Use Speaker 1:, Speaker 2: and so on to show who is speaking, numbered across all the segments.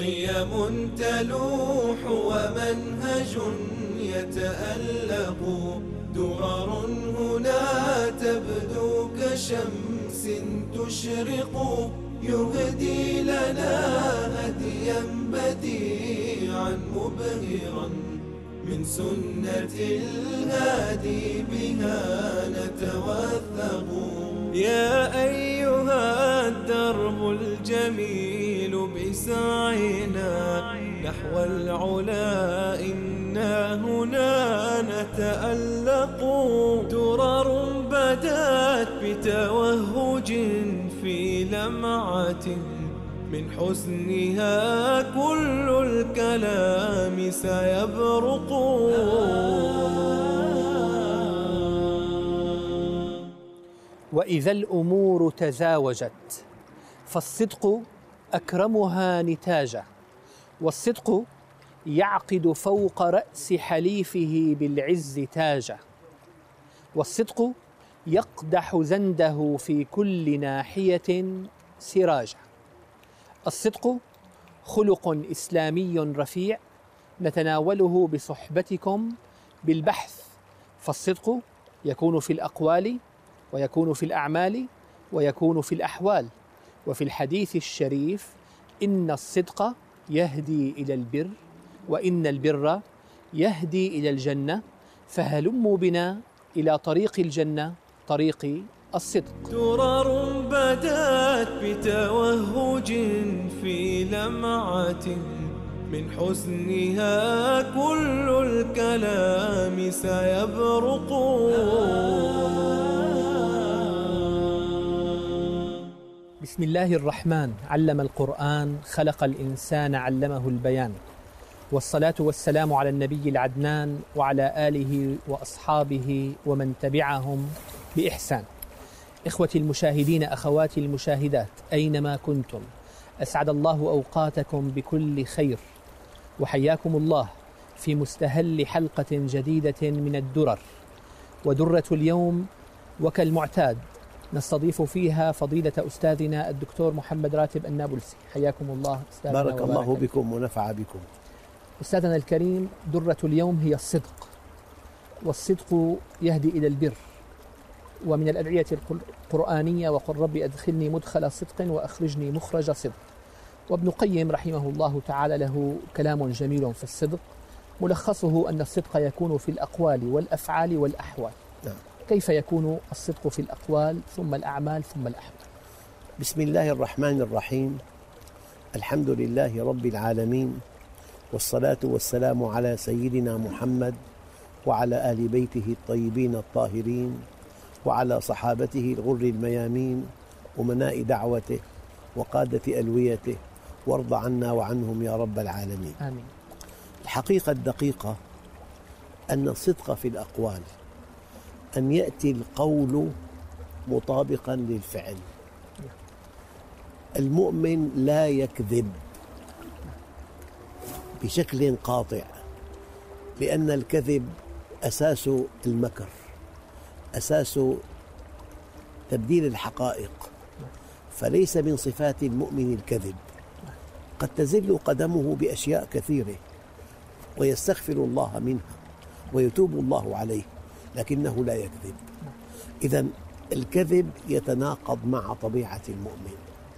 Speaker 1: قيم تلوح ومنهج يتألق، درر هنا تبدو كشمس تشرق، يهدي لنا هديا بديعا مبهرا، من سنة الهادي بها نتوثق. يا أيها الدرب الجميل بسعينا نحو العلا، إنا هنا نتألق. درر بدات بتوهج في لمعة، من حسنها كل الكلام سيبرق.
Speaker 2: وإذا الأمور تزاوجت فالصدق أكرمها نتاجا، والصدق يعقد فوق رأس حليفه بالعز تاجا، والصدق يقدح زنده في كل ناحية سراجا. الصدق خلق إسلامي رفيع نتناوله بصحبتكم بالبحث، فالصدق يكون في الأقوال، ويكون في الأعمال، ويكون في الأحوال. وفي الحديث الشريف: إن الصدق يهدي إلى البر، وإن البر يهدي إلى الجنة، فهلموا بنا إلى طريق الجنة، طريق الصدق.
Speaker 1: درر بدات بتوهج في لمعة، من حسنها كل الكلام سيبرق.
Speaker 2: بسم الله الرحمن، علم القرآن، خلق الإنسان، علمه البيان، والصلاة والسلام على النبي العدنان وعلى آله وأصحابه ومن تبعهم بإحسان. إخوتي المشاهدين، أخواتي المشاهدات، أينما كنتم، أسعد الله أوقاتكم بكل خير، وحياكم الله في مستهل حلقة جديدة من الدرر. ودرة اليوم وكالمعتاد نستضيف فيها فضيلة أستاذنا الدكتور محمد راتب النابلسي. حياكم الله أستاذنا.
Speaker 3: بارك الله بكم ونفع بكم.
Speaker 2: أستاذنا الكريم، درة اليوم هي الصدق، والصدق يهدي إلى البر، ومن الأدعية القرآنية: وقل رب أدخلني مدخل صدق وأخرجني مخرج صدق. وابن قيم رحمه الله تعالى له كلام جميل في الصدق، ملخصه أن الصدق يكون في الأقوال والأفعال والأحوال. كيف يكون الصدق في الأقوال ثم الأعمال ثم الأحوال؟
Speaker 3: بسم الله الرحمن الرحيم. الحمد لله رب العالمين، والصلاة والسلام على سيدنا محمد وعلى آل بيته الطيبين الطاهرين، وعلى صحابته الغر الميامين، أمناء دعوته وقادة ألويته، وارض عنا وعنهم يا رب العالمين.
Speaker 2: آمين.
Speaker 3: الحقيقة الدقيقة أن الصدق في الأقوال أن يأتي القول مطابقا للفعل. المؤمن لا يكذب بشكل قاطع، لأن الكذب أساس المكر، أساس تبديل الحقائق، فليس من صفات المؤمن الكذب. قد تزل قدمه بأشياء كثيرة ويستغفر الله منها ويتوب الله عليه، لكنه لا يكذب. إذن الكذب يتناقض مع طبيعة المؤمن.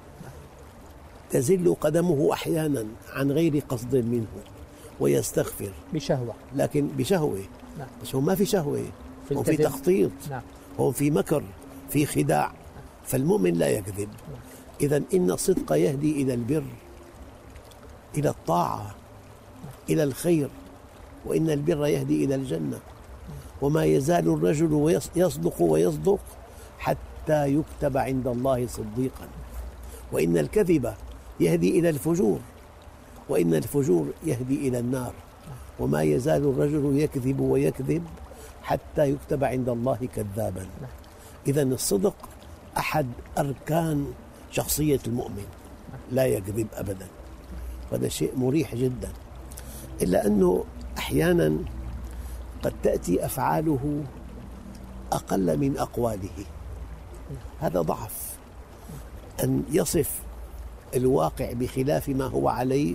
Speaker 3: تزل قدمه أحيانا عن غير قصد منه ويستغفر
Speaker 2: بشهوة،
Speaker 3: لكن بشهوة. بس هو ما في شهوة، هو في تخطيط، هو في مكر، في خداع. فالمؤمن لا يكذب. إذن إن الصدق يهدي إلى البر، إلى الطاعة، إلى الخير، وإن البر يهدي إلى الجنة. وما يزال الرجل يصدق ويصدق حتى يكتب عند الله صديقا. وإن الكذب يهدي إلى الفجور، وإن الفجور يهدي إلى النار. وما يزال الرجل يكذب ويكذب حتى يكتب عند الله كذابا. إذن الصدق أحد أركان شخصية المؤمن، لا يكذب أبدا. هذا شيء مريح جدا، إلا أنه أحيانا قد تأتي أفعاله أقل من أقواله. هذا ضعف، أن يصف الواقع بخلاف ما هو عليه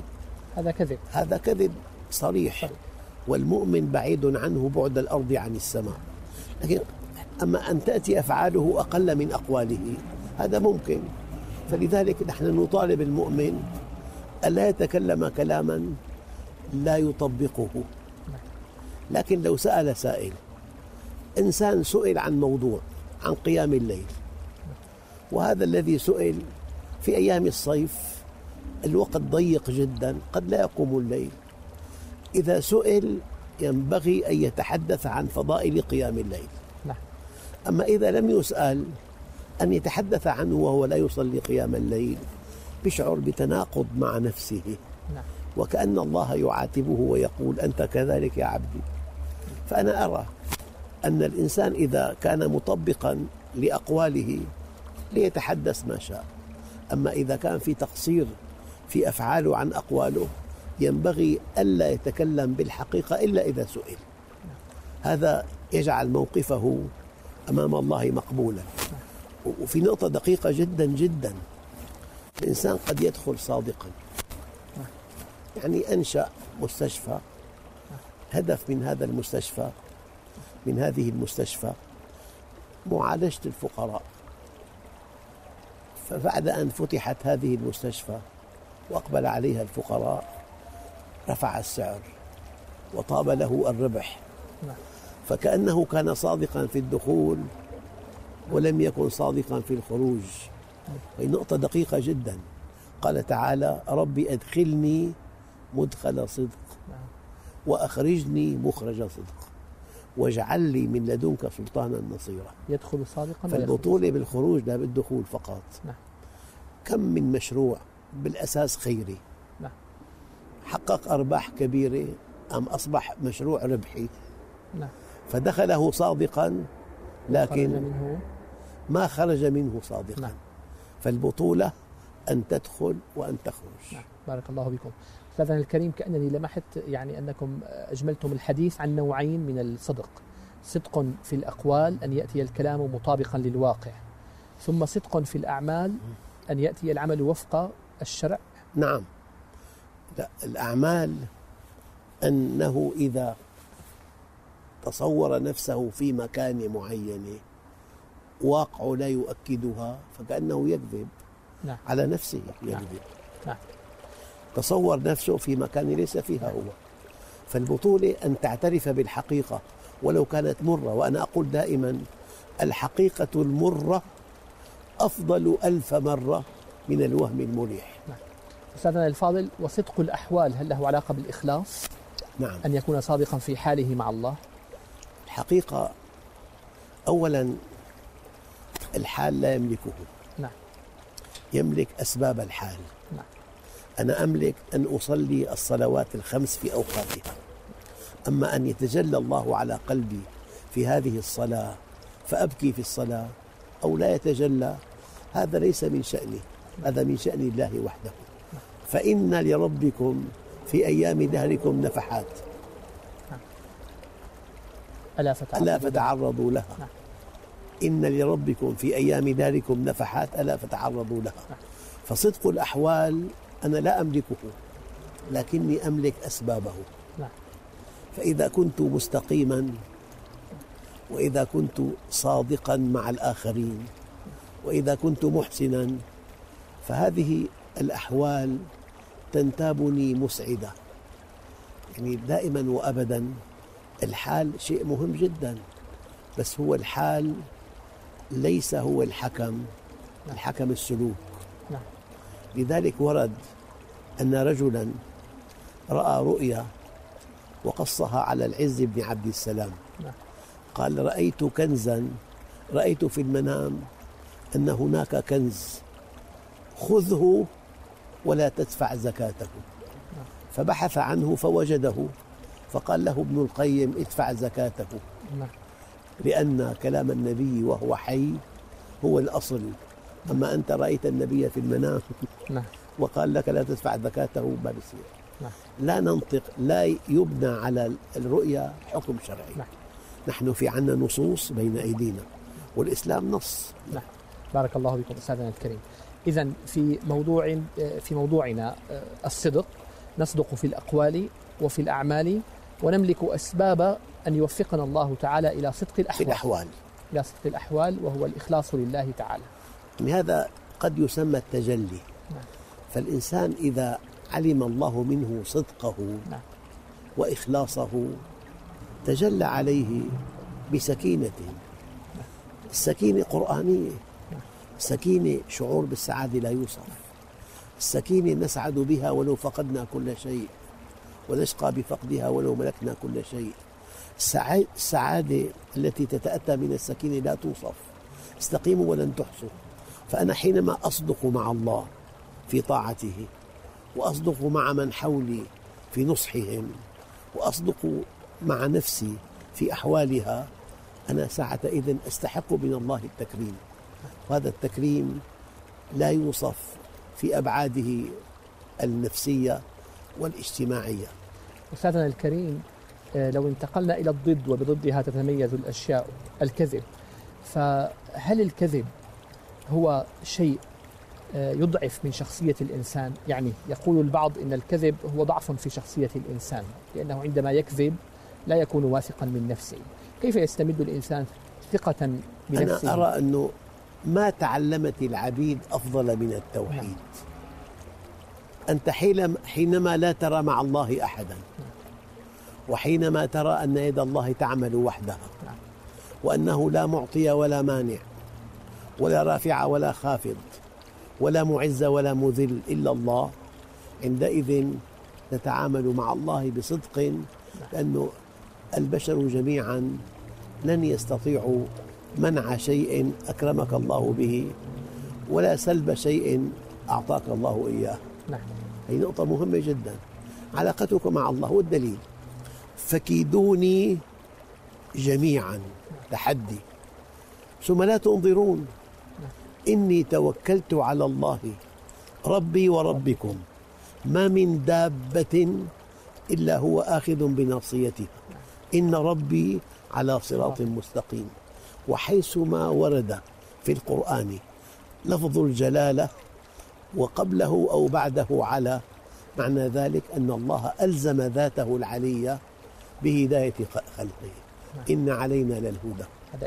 Speaker 3: هذا كذب صريح. والمؤمن بعيد عنه بعد الأرض عن السماء. لكن أما أن تأتي أفعاله أقل من أقواله هذا ممكن. فلذلك نحن نطالب المؤمن ألا يتكلم كلاما لا يطبقه. لكن لو سأل سائل، إنسان سئل عن موضوع عن قيام الليل، وهذا الذي سئل في أيام الصيف الوقت ضيق جدا قد لا يقوم الليل، إذا سئل ينبغي أن يتحدث عن فضائل قيام الليل. أما إذا لم يسأل أن يتحدث عنه وهو لا يصلي قيام الليل بيشعر بتناقض مع نفسه، وكأن الله يعاتبه ويقول أنت كذلك يا عبدي. فأنا أرى أن الإنسان إذا كان مطبقا لأقواله ليتحدث ما شاء، أما إذا كان في تقصير في أفعاله عن أقواله ينبغي ألا يتكلم بالحقيقة إلا إذا سئل. هذا يجعل موقفه أمام الله مقبولا. وفي نقطة دقيقة جدا جدا، الإنسان قد يدخل صادقا، يعني أنشأ مستشفى، هدف من هذا المستشفى من هذه المستشفى معالجة الفقراء، فبعد أن فتحت هذه المستشفى وأقبل عليها الفقراء رفع السعر وطاب له الربح، فكأنه كان صادقا في الدخول ولم يكن صادقا في الخروج. هي نقطة دقيقة جدا. قال تعالى ربي أدخلني مدخل صدق وأخرجني مخرج صدق واجعل لي من لدنك سلطانا نصيرا.
Speaker 2: يدخل صادقا.
Speaker 3: فالبطولة بالخروج لا بالدخول فقط. كم من مشروع بالأساس خيري حقق أرباح كبيرة أم أصبح مشروع ربحي، فدخله صادقا لكن ما خرج منه صادقا. فالبطولة أن تدخل وأن تخرج.
Speaker 2: بارك الله بكم. أستاذنا الكريم، كأنني لمحت يعني أنكم أجملتم الحديث عن نوعين من الصدق: صدق في الأقوال أن يأتي الكلام مطابقا للواقع، ثم صدق في الأعمال أن يأتي العمل وفق الشرع.
Speaker 3: نعم، الأعمال أنه إذا تصور نفسه في مكان معين واقع لا يؤكدها فكأنه يكذب على نفسه، يكذب. تصور نفسه في مكان ليس فيها هو. فالبطولة أن تعترف بالحقيقة ولو كانت مرة، وأنا أقول دائما الحقيقة المرة أفضل 1000 مرة من الوهم المريح.
Speaker 2: أستاذنا الفاضل، وصدق الأحوال هل له علاقة بالإخلاص؟
Speaker 3: نعم،
Speaker 2: أن يكون صادقا في حاله مع الله.
Speaker 3: الحقيقة أولا الحال لا يملكه، يملك أسباب الحال. أنا أملك أن أصلي الصلوات الخمس في أوقاتها، أما أن يتجلى الله على قلبي في هذه الصلاة فأبكي في الصلاة أو لا يتجلى، هذا ليس من شأني، هذا من شأن الله وحده. فإن لربكم في أيام دهركم نفحات ألا فتعرضوا لها. إن لربكم في أيام دهركم نفحات ألا فتعرضوا لها. فصدق الأحوال أنا لا أملكه لكني أملك أسبابه. فإذا كنت مستقيما، وإذا كنت صادقا مع الآخرين، وإذا كنت محسنا، فهذه الأحوال تنتابني مسعدة. يعني دائما وأبدا الحال شيء مهم جدا، بس هو الحال ليس هو الحكم، الحكم السلوك. لذلك ورد أن رجلا رأى رؤيا وقصها على العز بن عبد السلام، قال رأيت كنزا، رأيت في المنام أن هناك كنز خذه ولا تدفع زكاته. فبحث عنه فوجده، فقال له ابن القيم ادفع زكاته، لأن كلام النبي وهو حي هو الأصل. أما أنت رأيت النبي في المنام وقال لك لا تدفع زكاته، ما بيصير. لا ننطق، لا يبنى على الرؤيا حكم شرعي. نحن في عنا نصوص بين أيدينا والإسلام نص.
Speaker 2: بارك الله بكم أستاذنا الكريم. إذن في موضوعنا الصدق، نصدق في الأقوال وفي الأعمال، ونملك أسباب أن يوفقنا الله تعالى إلى صدق الأحوال. إلى صدق الأحوال، وهو الإخلاص لله تعالى.
Speaker 3: هذا قد يسمى التجلي. فالإنسان إذا علم الله منه صدقه وإخلاصه تجلى عليه بسكينة. السكينة قرآنية، السكينة شعور بالسعادة لا يوصف، السكينة نسعد بها ولو فقدنا كل شيء، ونشقى بفقدها ولو ملكنا كل شيء. السعادة التي تتأتى من السكينة لا توصف. استقيموا ولن تحصوا. فأنا حينما أصدق مع الله في طاعته، وأصدق مع من حولي في نصحهم، وأصدق مع نفسي في أحوالها، أنا ساعتئذ أستحق من الله التكريم. وهذا التكريم لا يوصف في أبعاده النفسية والاجتماعية.
Speaker 2: أستاذنا الكريم، لو انتقلنا إلى الضد، وبضدها تتميز الأشياء، الكذب، فهل الكذب هو شيء يضعف من شخصية الإنسان؟ يعني يقول البعض إن الكذب هو ضعف في شخصية الإنسان، لأنه عندما يكذب لا يكون واثقا من نفسه. كيف يستمد الإنسان ثقة بنفسه؟
Speaker 3: أنا أرى أنه ما تعلمت العبيد أفضل من التوحيد. أنت حينما لا ترى مع الله أحدا، وحينما ترى أن يد الله تعمل وحدها، وأنه لا معطي ولا مانع، ولا رافع ولا خافض، ولا معز ولا مذل إلا الله، عندئذ نتعامل مع الله بصدق، لأنه البشر جميعا لن يستطيعوا منع شيء أكرمك الله به، ولا سلب شيء أعطاك الله إياه. هذه نقطة مهمة جدا. علاقتك مع الله. والدليل: فكيدوني جميعا، تحدي، ثم لا تنظرون، إني توكلت على الله ربي وربكم، ما من دابة إلا هو آخذ بناصيتها، إن ربي على صراط مستقيم. وحيثما ورد في القرآن لفظ الجلالة وقبله أو بعده على، معنى ذلك أن الله ألزم ذاته العلية بهداية خلقه. إن علينا للهدى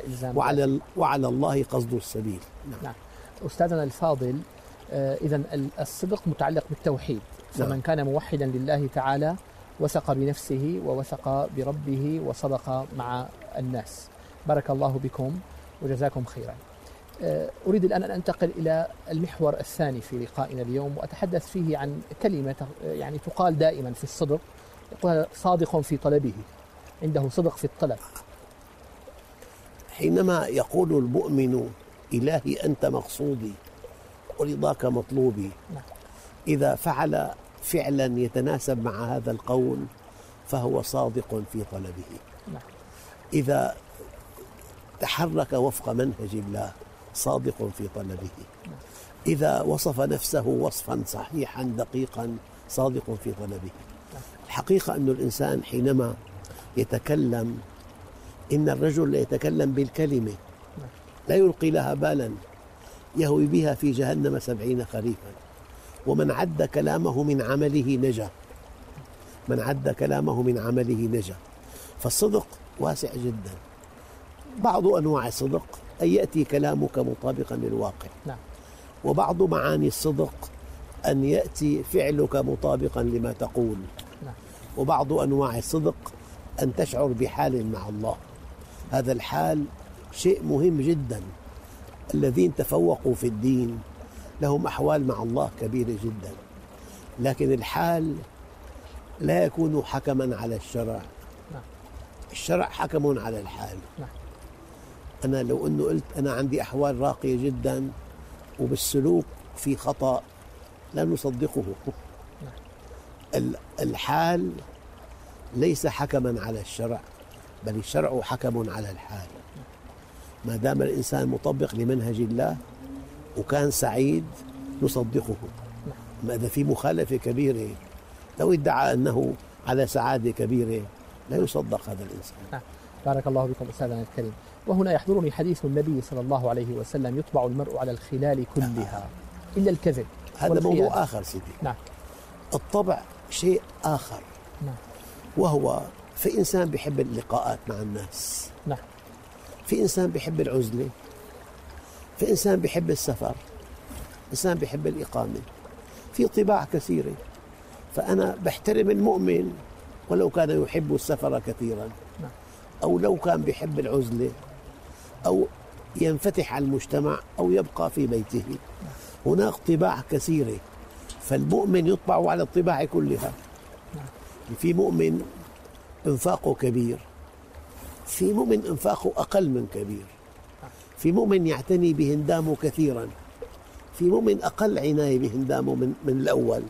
Speaker 3: وعلى الله قصد السبيل.
Speaker 2: نعم. أستاذنا الفاضل، إذن الصدق متعلق بالتوحيد، فمن كان موحدا لله تعالى وثق بنفسه ووثق بربه وصدق مع الناس. بارك الله بكم وجزاكم خيرا. أريد الآن أن أنتقل إلى المحور الثاني في لقائنا اليوم، وأتحدث فيه عن كلمة يعني تقال دائما في الصدق، يقول صادق في طلبه، عنده صدق في الطلب.
Speaker 3: حينما يقول المؤمن إلهي أنت مقصودي ورضاك مطلوبي، إذا فعل فعلا يتناسب مع هذا القول فهو صادق في طلبه. إذا تحرك وفق منهج الله صادق في طلبه. إذا وصف نفسه وصفا صحيحا دقيقا صادق في طلبه. الحقيقة أن الإنسان حينما يتكلم، إن الرجل يتكلم بالكلمة لا يلقي لها بالا، يهوي بها في جهنم 70 خريفا. ومن عد كلامه من عمله نجا، من عد كلامه من عمله نجا. فالصدق واسع جدا. بعض أنواع الصدق أن يأتي كلامك مطابقا للواقع، وبعض معاني الصدق أن يأتي فعلك مطابقا لما تقول، وبعض أنواع الصدق أن تشعر بحال مع الله. هذا الحال شيء مهم جدا. الذين تفوقوا في الدين لهم أحوال مع الله كبيرة جدا، لكن الحال لا يكون حكما على الشرع. الشرع حكم على الحال. أنا لو أنه قلت أنا عندي أحوال راقية جدا وبالسلوك في خطأ لا نصدقه. الحال ليس حكما على الشرع، بل الشرع حكم على الحال. ما دام الإنسان مطبق لمنهج الله وكان سعيد نصدقه. ما إذا في مخالفة كبيرة، لو ادعى أنه على سعادة كبيرة لا يصدق هذا الإنسان.
Speaker 2: بارك الله بكم أستاذنا الكريم. وهنا يحضرني حديث النبي صلى الله عليه وسلم: يطبع المرء على الخلال كلها إلا الكذب.
Speaker 3: هذا موضوع آخر سيدي.
Speaker 2: نعم.
Speaker 3: الطبع شيء آخر، وهو في إنسان بيحب اللقاءات مع الناس، في إنسان بيحب العزلة، في إنسان بيحب السفر، إنسان بيحب الإقامة، في طباع كثيرة. فأنا بحترم المؤمن ولو كان يحب السفر كثيرا، أو لو كان بيحب العزلة، أو ينفتح على المجتمع، أو يبقى في بيته. هناك طباع كثيرة، فالمؤمن يطبع على الطباع كلها. في مؤمن انفاقه كبير، في مؤمن انفاقه أقل من كبير، في مؤمن يعتني بهندامه كثيرا، في مؤمن أقل عناية بهندامه من الأول.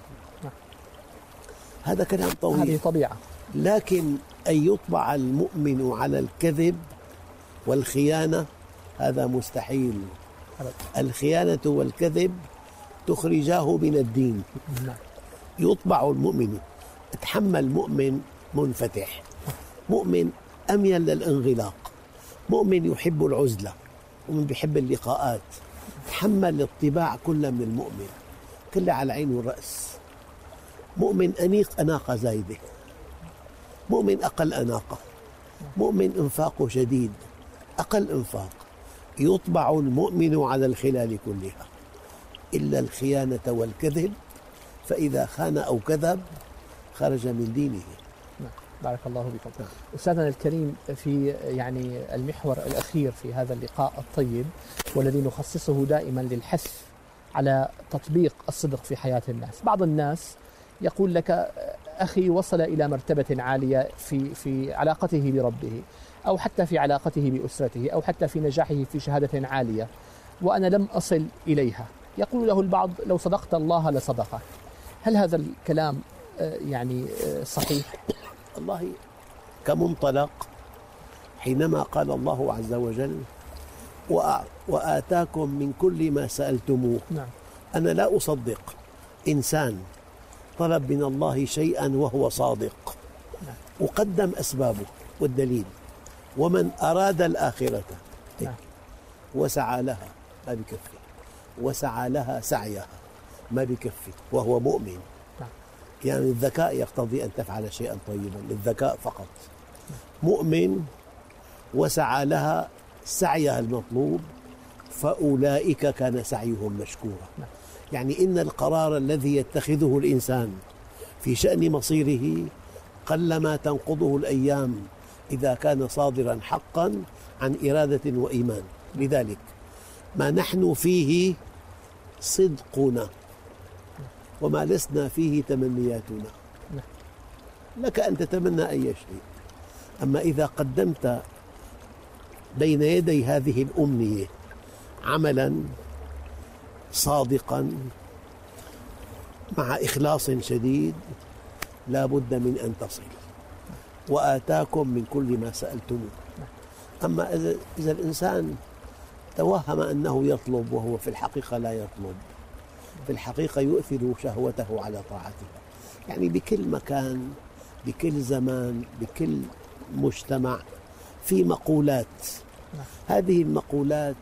Speaker 3: هذا كلام طويل،
Speaker 2: هذه طبيعة.
Speaker 3: لكن أن يطبع المؤمن على الكذب والخيانة هذا مستحيل. الخيانة والكذب تخرجاه من الدين. يطبع المؤمن، تحمل مؤمن منفتح، مؤمن أميل للانغلاق، مؤمن يحب العزلة، مؤمن يحب اللقاءات، تحمل الطباع كلها من المؤمن، كلها على العين والرأس. مؤمن أنيق أناقة زايدة، مؤمن أقل أناقة، مؤمن إنفاقه شديد، أقل إنفاق. يطبع المؤمن على الخلال كلها إلا الخيانة والكذب، فإذا خان أو كذب خرج من دينه.
Speaker 2: بارك الله بكم. أستاذنا الكريم، في يعني المحور الأخير في هذا اللقاء الطيب والذي نخصصه دائما للحث على تطبيق الصدق في حياة الناس، بعض الناس يقول لك أخي وصل إلى مرتبة عالية في علاقته بربه، أو حتى في علاقته بأسرته، أو حتى في نجاحه في شهادة عالية، وأنا لم أصل إليها. يقول له البعض لو صدقت الله لصدقك. هل هذا الكلام يعني صحيح؟
Speaker 3: الله كمنطلق، حينما قال الله عز وجل وآتاكم من كل ما سألتموه، أنا لا أصدق إنسان طلب من الله شيئا وهو صادق، وقدم أسبابه والدليل. ومن أراد الآخرة وسعى لها ما بكفي، وسعى لها سعيها ما بكفي وهو مؤمن. يعني الذكاء يقتضي أن تفعل شيئا طيبا، الذكاء فقط. مؤمن وسعى لها سعيها المطلوب، فأولئك كان سعيهم مشكورا. يعني إن القرار الذي يتخذه الإنسان في شأن مصيره قلما تنقضه الأيام إذا كان صادرا حقا عن إرادة وإيمان. لذلك ما نحن فيه صدقنا، وما لسنا فيه تمنياتنا. لك أن تتمنى أي شيء، أما إذا قدمت بين يدي هذه الأمنية عملا صادقا مع إخلاص شديد لا بد من أن تصل. وآتاكم من كل ما سألتموه. أما إذا الإنسان توهم أنه يطلب وهو في الحقيقة لا يطلب، في الحقيقة يؤثر شهوته على طاعته. يعني بكل مكان، بكل زمان، بكل مجتمع في مقولات، هذه المقولات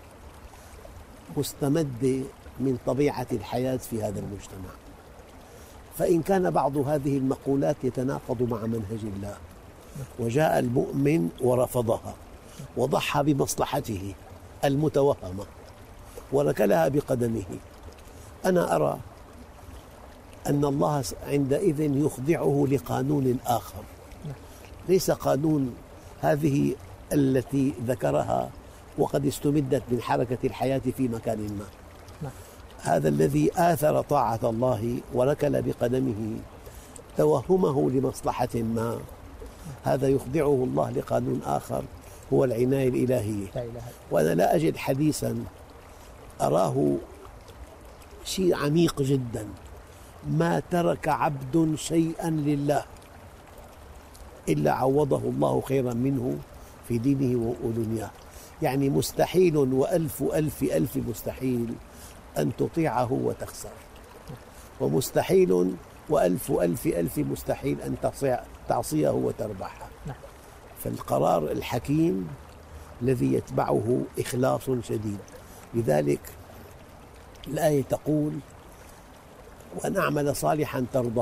Speaker 3: مستمدة من طبيعة الحياة في هذا المجتمع. فإن كان بعض هذه المقولات يتناقض مع منهج الله، وجاء المؤمن ورفضها وضحى بمصلحته المتوهمة وركلها بقدمه، أنا أرى أن الله عندئذ يخضعه لقانون آخر، ليس قانون هذه التي ذكرها وقد استمدت من حركة الحياة في مكان ما. هذا الذي آثر طاعة الله وركل بقدمه توهمه لمصلحة ما، هذا يخضعه الله لقانون آخر هو العناية الإلهية. وأنا لا أجد حديثا أراه شيء عميق جدا: ما ترك عبد شيئا لله إلا عوضه الله خيرا منه في دينه ودنياه. يعني مستحيل وألف ألف ألف مستحيل أن تطيعه وتخسر، ومستحيل وألف ألف ألف مستحيل أن تعصيه وتربح. فالقرار الحكيم الذي يتبعه إخلاص شديد. لذلك الآية تقول: وأن أعمل صالحا ترضاه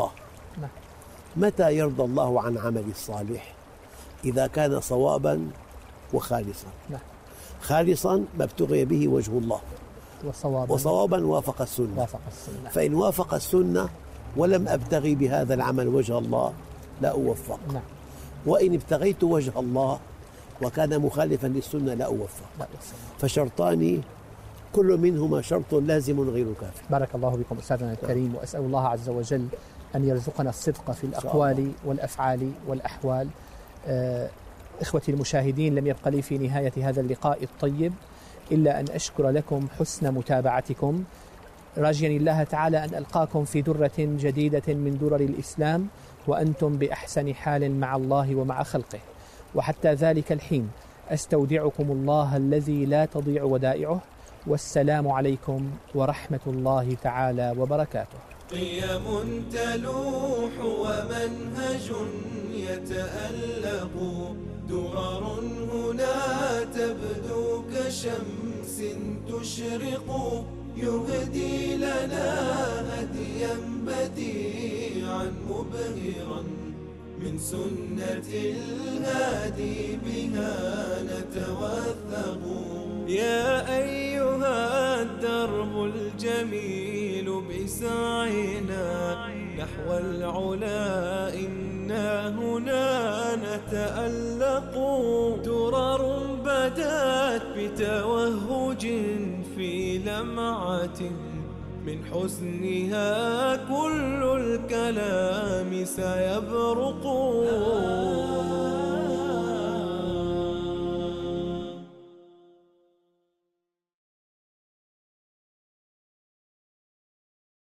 Speaker 3: متى يرضى الله عن عمل الصالح؟ إذا كان صوابا وخالصا. خالصا ما ابتغي به وجه الله، وصوابا وافق السنة. فإن وافق السنة ولم أبتغي بهذا العمل وجه الله لا أوفق. وإن ابتغيت وجه الله وكان مخالفا للسنة لا أوفق. فشرطان كل منهما شرط لازم غير كافٍ.
Speaker 2: بارك الله بكم أستاذنا الكريم، وأسأل الله عز وجل أن يرزقنا الصدق في الأقوال والأفعال والأحوال. إخوتي المشاهدين، لم يبق لي في نهاية هذا اللقاء الطيب إلا أن أشكر لكم حسن متابعتكم، راجيا الله تعالى أن ألقاكم في درة جديدة من درر الإسلام وأنتم بأحسن حال مع الله ومع خلقه. وحتى ذلك الحين أستودعكم الله الذي لا تضيع ودائعه، والسلام عليكم ورحمة الله تعالى وبركاته.
Speaker 1: قيم تلوح ومنهج يتألق، درر هنا تبدو كشمس تشرق، يهدي لنا هديا بديعا مبهرا، من سنة الهادي بها نتوثق. يا أيها الدرب الجميل بسعينا نحو العلا، إنا هنا نتألق. درر بدات بتوهج في لمعة، من حسنها كل الكلام سيبرق.